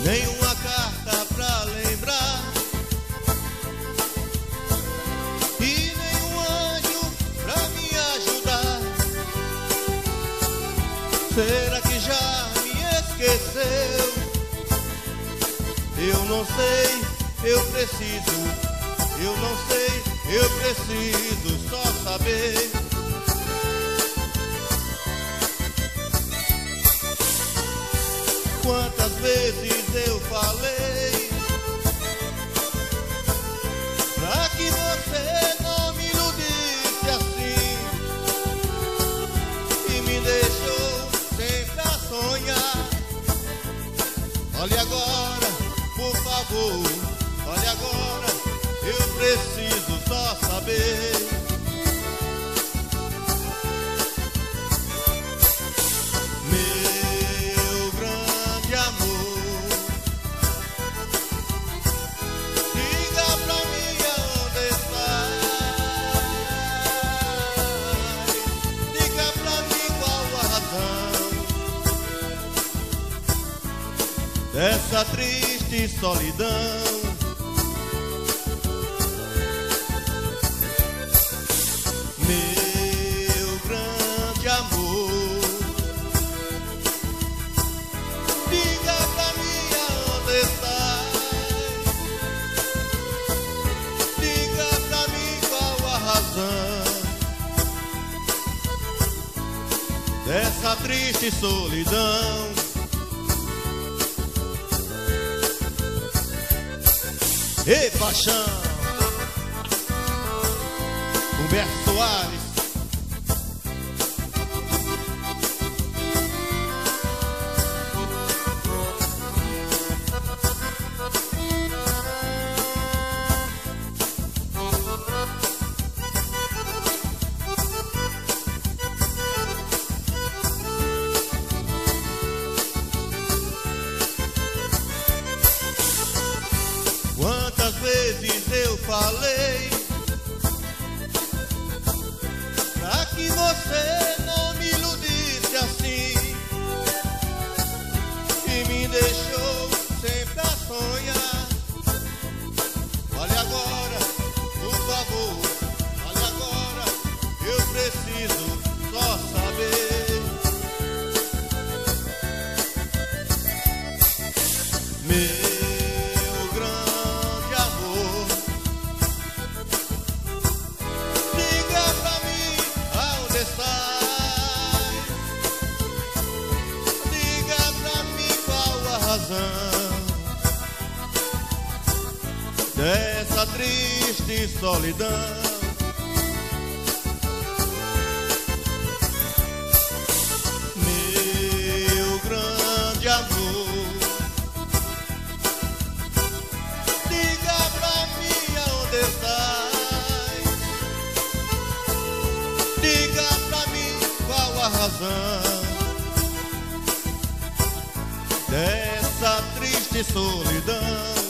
nenhuma carta pra lembrar, e nenhum anjo pra me ajudar. Será que já me esqueceu? Eu não sei, eu preciso, eu não sei, eu preciso só saber. Quantas vezes eu falei pra que você não me iludisse assim, e me deixou sempre a sonhar. Olhe agora, por favor, olhe agora, eu preciso só saber. Meu grande amor, diga pra mim aonde está, diga pra mim qual a razão dessa triste solidão. Meu grande amor, diga pra mim aonde está, diga pra mim qual a razão dessa triste solidão. Ei, paixão, Humberto Soares. Quantas vezes eu falei pra que você não me iludisse assim, e me deixou sempre a sonhar. Olha agora, por favor, olha agora, eu preciso só saber. Meu grande amor, diga pra mim aonde estás, diga pra mim qual a razão dessa triste solidão. Meu grande amor, diga pra mim aonde estás, diga pra mim qual a razão dessa triste solidão.